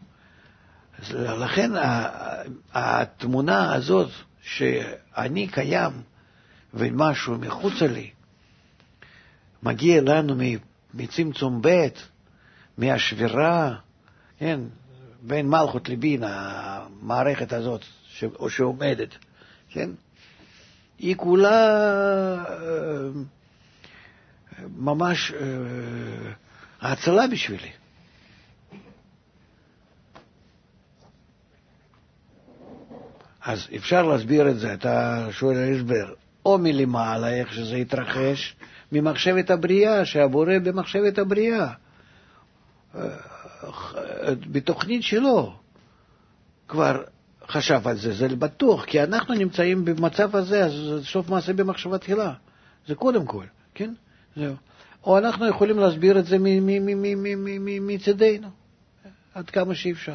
לכן התמונה הזאת שאני קיים ומשהו מחוץ לי מגיע לנו מצמצום ב', מהשבירה, כן, בין מלכות לבין המערכת הזאת שעומדת, כן, היא כולה ממש הצלה בשבילי. אז אפשר להסביר את זה, אתה שואל על הסבר, או מלמעלה, איך שזה יתרחש, ממחשבת הבריאה, שהבורא במחשבת הבריאה, בתוכנית שלו, כבר חשב על זה, זה בטוח, כי אנחנו נמצאים במצב הזה, אז סוף מעשה במחשבה תחילה, זה קודם כל, כן? זהו. או אנחנו יכולים להסביר את זה מצדנו, עד כמה שאפשר.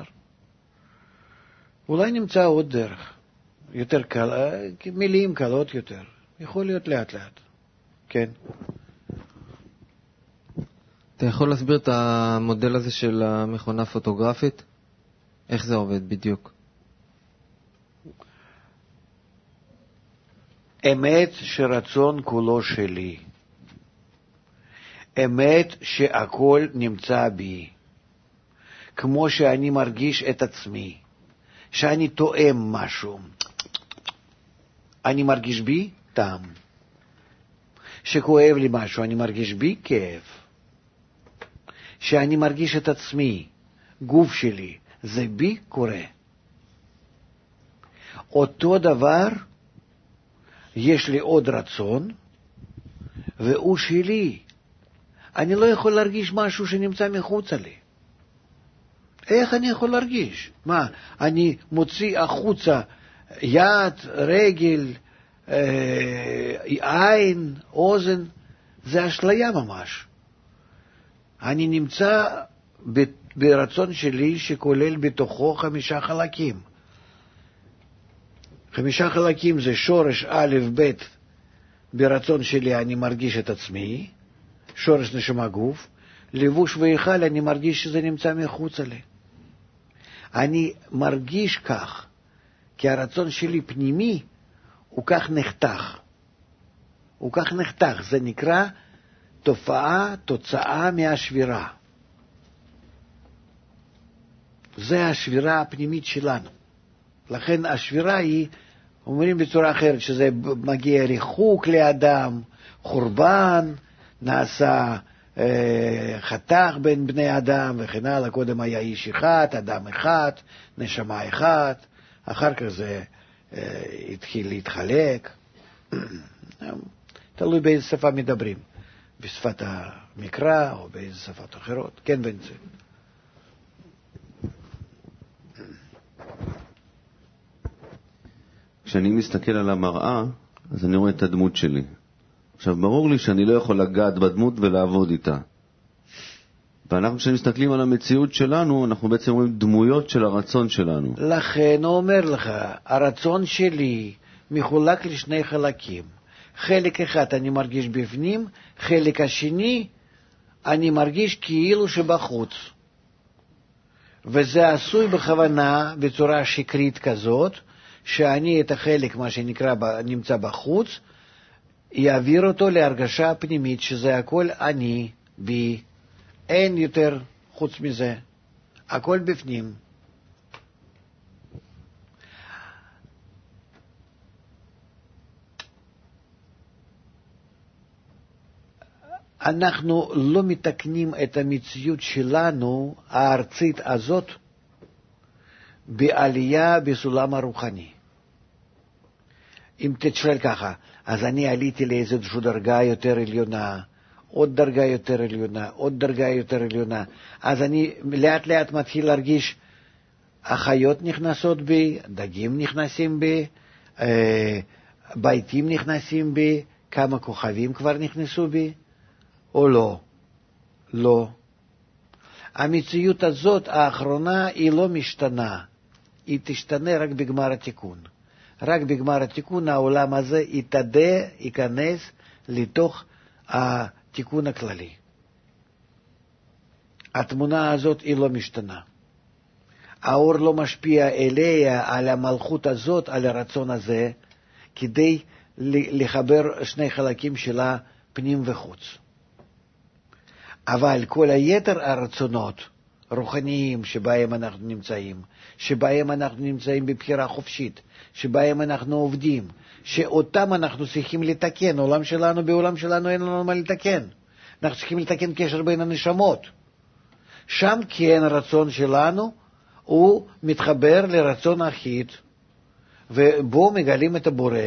אולי נמצא עוד דרך, יותר קל, מילים קלות יותר, יכול להיות לאט לאט, כן. אתה יכול להסביר את המודל הזה של המכונה פוטוגרפית? איך זה עובד בדיוק? אמת שרצון כולו שלי, אמת שהכל נמצא בי, כמו שאני מרגיש את עצמי, שאני תואם משהו, אני מרגיש בי טעם, שכואב לי משהו, אני מרגיש בי כאב, שאני מרגיש את עצמי, גוף שלי, זה בי קורה. אותו דבר, יש לי עוד רצון, והוא שלי. אני לא יכול להרגיש משהו שנמצא מחוץ לי. איך אני יכול להרגיש? מה, אני מוציא החוצה יד, רגל, עין, אוזן, זה אשליה ממש. אני נמצא ברצון שלי שכולל בתוכו 5 חלקים. 5 חלקים זה שורש א' ב', ברצון שלי אני מרגיש את עצמי, שורש נשמה גוף, לבוש והיכל אני מרגיש שזה נמצא מחוץ לי. אני מרגיש כך, כי הרצון שלי פנימי הוא כך נחתך. הוא כך נחתך, זה נקרא תוצאה מהשבירה. זה השבירה הפנימית שלנו. לכן השבירה היא, אומרים בצורה אחרת, שזה מגיע ריחוק לאדם, חורבן, נעשה חתך בין בני אדם וכן הלאה. קודם היה איש אחד, אדם אחד, נשמה אחד, אחר כך זה התחיל להתחלק. תלוי באיזה שפה מדברים, בשפת המקרא או באיזה שפות אחרות. כן, בן זה. כשאני מסתכל על המראה, אז אני רואה את הדמות שלי. עכשיו, ברור לי שאני לא יכול לגעת בדמות ולעבוד איתה. ואנחנו כשמסתכלים על המציאות שלנו, אנחנו בעצם רואים דמויות של הרצון שלנו. לכן הוא אומר לך, הרצון שלי מחולק לשני חלקים. חלק אחד אני מרגיש בפנים, חלק השני אני מרגיש כאילו שבחוץ. וזה עשוי בכוונה בצורה שקרית כזאת, שאני את החלק, מה שנקרא, נמצא בחוץ, יעביר אותו להרגשה פנימית, שזה הכל אני, בי, אין יותר חוץ מזה, הכל בפנים. אנחנו לא מתקנים את המציאות שלנו, הארצית הזאת, בעלייה בסולם הרוחני. אם תשאל ככה, אז אני עליתי לאיזושהי דרגה יותר עליונה, עוד דרגה יותר עליונה, עוד דרגה יותר עליונה, אז אני לאט לאט מתחיל להרגיש, החיות נכנסות בי, דגים נכנסים בי, ביתים נכנסים בי, כמה כוכבים כבר נכנסו בי, או לא? לא. המציאות הזאת, האחרונה, היא לא משתנה. היא תשתנה רק בגמר התיקון. רק בגמר התיקון העולם הזה יתעדה, ייכנס לתוך התיקון הכללי. התמונה הזאת היא לא משתנה. האור לא משפיע אליה על המלכות הזאת, על הרצון הזה, כדי לחבר שני חלקים שלה, פנים וחוץ. אבל כל היתר הרצונות רוחניים שבהם אנחנו נמצאים, שבהם אנחנו נמצאים בבחירה חופשית, שבהם אנחנו עובדים, שאותם אנחנו צריכים לתקן. בעולם שלנו אין לנו מה לתקן. אנחנו צריכים לתקן קשר בין הנשמות. שם כן הרצון שלנו הוא מתחבר לרצון אחיד, ובו מגלים את הבורא.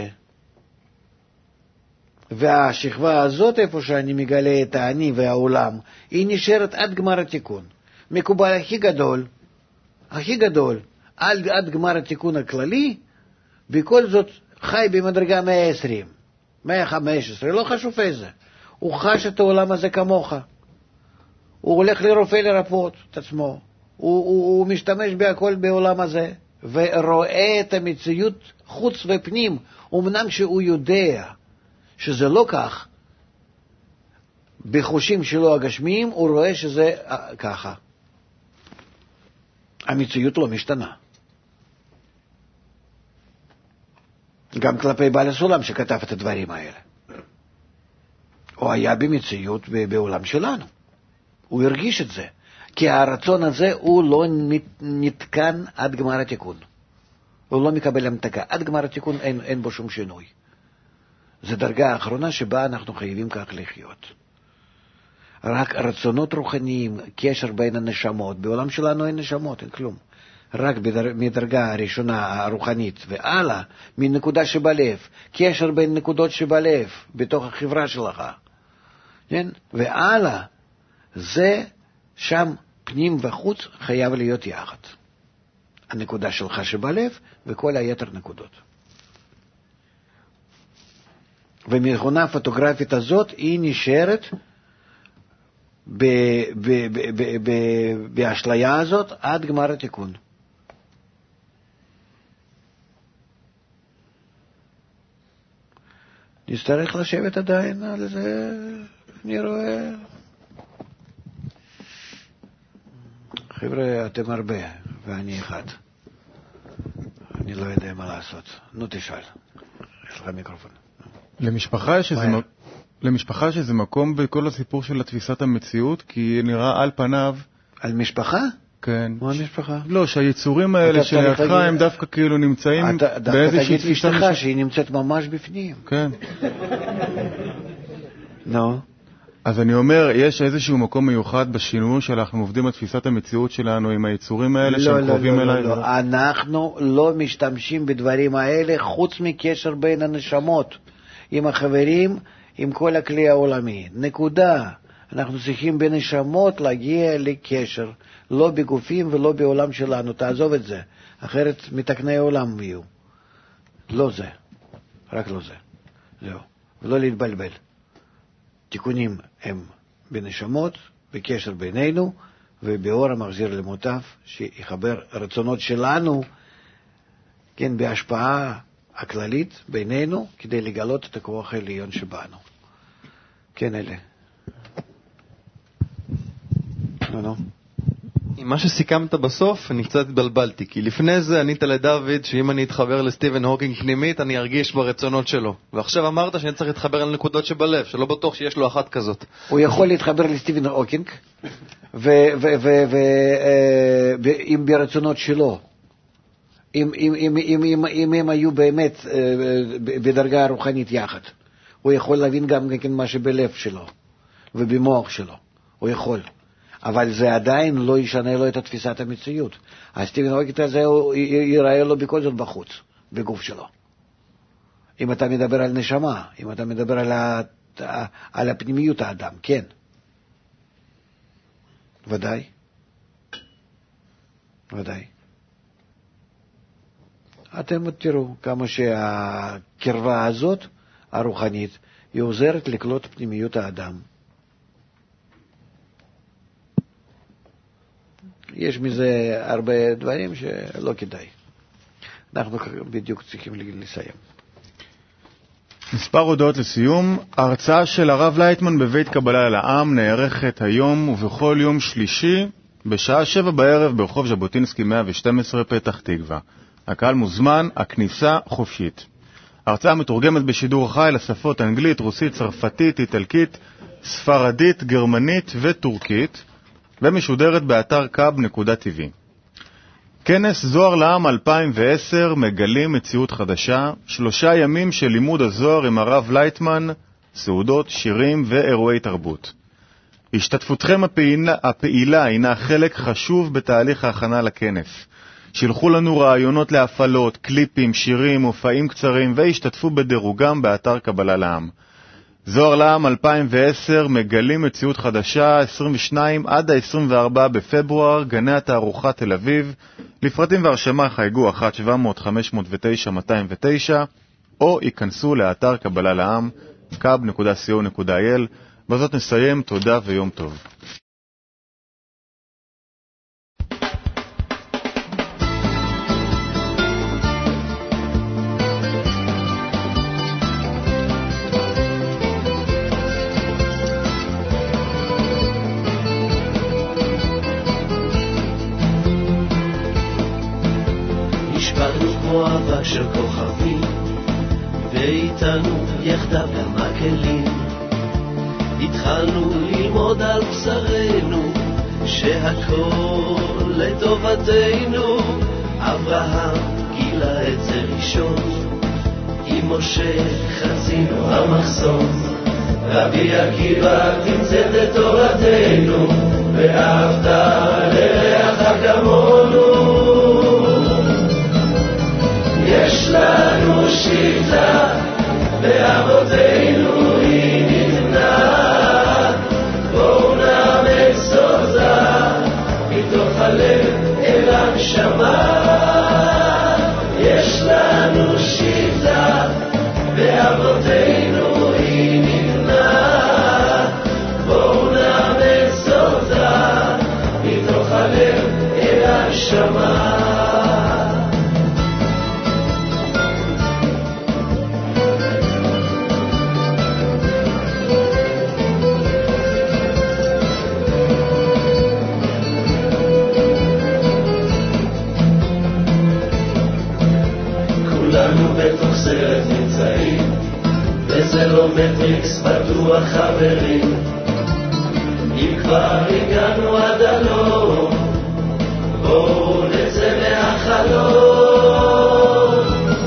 והשכבה הזאת, איפה שאני מגלה את האני והעולם, היא נשארת עד גמר התיקון. מקובל הכי גדול, עד גמר התיקון הכללי, בכל זאת חי במדרגה 120, 115, לא חשוב איזה. הוא חש את העולם הזה כמוך. הוא הולך לרופא לרפות את עצמו. הוא משתמש בהכל בעולם הזה, ורואה את המציאות חוץ ופנים, אמנם שהוא יודע שזה לא כך, בחושים שלו הגשמיים הוא רואה שזה ככה. המציאות לא משתנה. גם כלפי בעל הסולם שכתב את הדברים האלה. הוא היה במציאות בעולם שלנו. הוא הרגיש את זה. כי הרצון הזה הוא לא נתקן עד גמר התיקון. הוא לא מקבל המתקה. עד גמר התיקון אין בו שום שינוי. זו דרגה האחרונה שבה אנחנו חייבים כך לחיות. רק רצונות רוחניים, קשר בין הנשמות. בעולם שלנו אין נשמות, אין כלום. רק מדרגה הראשונה הרוחנית והלאה, מנקודה שבלב, קשר בין נקודות שבלב, בתוך החברה שלך. כן? והלאה, זה שם פנים וחוץ חייב להיות יחד. הנקודה שלך שבלב וכל היתר נקודות. ומכונה הפוטוגרפית הזאת היא נשארת באשליה הזאת עד גמר התיקון. נצטרך לשבת עדיין על זה, אני רואה. חבר'ה, אתם הרבה, ואני אחד. אני לא יודע מה לעשות. נו, תשאל. יש לך מיקרופון. למשפחה יש איזה מקום בכל הסיפור של תפיסת המציאות, כי נראה על פניו... על משפחה? כן. מה המשפחה? לא, שהיצורים האלה שלידך הם דווקא כאילו נמצאים באיזושהי תפיסה... תגיד שהיא נמצאת ממש בפנים. כן. נו. אז אני אומר, יש איזשהו מקום מיוחד בשינוי שאנחנו עובדים על תפיסת המציאות שלנו עם היצורים האלה שהם קרובים אליי. לא, אנחנו לא משתמשים בדברים האלה חוץ מקשר בין הנשמות, עם החברים, עם כל הכלי העולמי. נקודה. אנחנו צריכים בנשמות להגיע לקשר, לא בגופים ולא בעולם שלנו. תעזוב את זה, אחרת מתקני העולם יהיו. לא זה, רק לא זה. זהו, ולא להתבלבל. תיקונים הם בנשמות, בקשר בינינו, ובאור המחזיר למוטב, שיחבר רצונות שלנו, כן, בהשפעה הכללית בינינו, כדי לגלות את הכוח העליון שבנו. כן, אלה. נו. עם מה שסיכמת בסוף, אני קצת התבלבלתי, כי לפני זה ענית לדוד שאם אני אתחבר לסטיבן הוקינג פנימית, אני ארגיש ברצונות שלו. ועכשיו אמרת שאני צריך להתחבר על נקודות שבלב, שלא בטוח שיש לו אחת כזאת. הוא יכול להתחבר לסטיבן הוקינג, אם ברצונות שלו. אם הם היו באמת בדרגה רוחנית יחד. הוא יכול להבין גם מה שבלב שלו, ובמוח שלו. הוא יכול. אבל זה עדיין לא ישנה לו את תפיסת המציאות. הסטיבן הוקינג הזה ייראה לו בכל זאת בחוץ, בגוף שלו. אם אתה מדבר על נשמה, אם אתה מדבר על הפנימיות האדם, כן. ודאי. ודאי. אתם תראו כמה שהקרבה הזאת, הרוחנית, היא עוזרת לקלוט פנימיות האדם. יש מזה הרבה דברים שלא כדאי. אנחנו בדיוק צריכים לסיים. מספר הודעות לסיום. ההרצאה של הרב לייטמן בבית קבלה לעם נערכת היום ובכל יום שלישי בשעה 7 בערב ברחוב ז'בוטינסקי 112 פתח תקווה. הקהל מוזמן, הכניסה חופשית. ההרצאה מתורגמת בשידור חי לשפות אנגלית, רוסית, צרפתית, איטלקית, ספרדית, גרמנית וטורקית, ומשודרת באתר kab.tv. כנס זוהר לעם 2010 מגלים מציאות חדשה, 3 ימים של לימוד הזוהר עם הרב לייטמן, סעודות, שירים ואירועי תרבות. השתתפותכם הפעילה הינה חלק חשוב בתהליך ההכנה לכנס. שילחו לנו רעיונות להפעלות, קליפים, שירים, מופעים קצרים והשתתפו בדירוגם באתר קבלה לעם. זוהר לעם 2010 מגלים מציאות חדשה, 22 עד ה-24 בפברואר, גני התערוכה תל אביב. לפרטים והרשמה חייגו 1-700-509-209 או ייכנסו לאתר קבלה לעם kab.co.il. בזאת נסיים, תודה ויום טוב. אבק של כוכבים ואיתנו יחדיו גם הכלים התחלנו ללמוד על בשרנו שהכל לטובתנו אברהם גילה את זה ראשון עם משה חצינו המחסום רבי עקיבא תמצאת את תורתנו ואהבת לרעך כמונו יש לנו שיטה, באבותינו היא ניתנה, בואו נאמץ אותה, מתוך הלב אל הנשמה. יש לנו שיטה, באבותינו היא ניתנה, בואו נאמץ אותה, מתוך הלב אל הנשמה. בתוך סרט נמצאים וזה לא מטריקס בטוח חברים אם כבר הגענו עד הלום בואו נצא מהחלום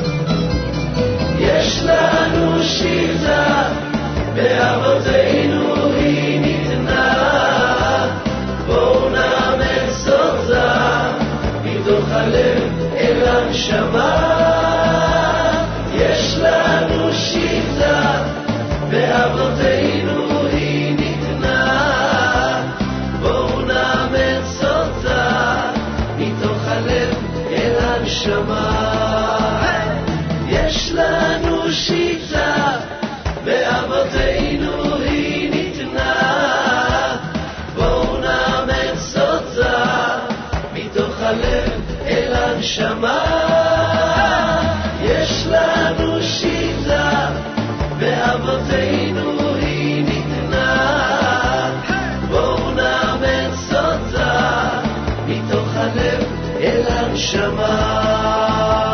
יש לנו שיטה באבותינו היא ניתנה בואו נאמץ אותה מתוך הלב אל הנשמה יש לנו שיטה, באבותינו היא ניתנה, בואו נאמץ אותה, מתוך הלב אל הנשמה. יש לנו שיטה, באבותינו היא ניתנה, בואו נאמץ אותה, מתוך הלב אל הנשמה. יש לנו שיטה, באבותינו היא ניתנה, בואו נאמץ אותה, הלב אל הנשמה.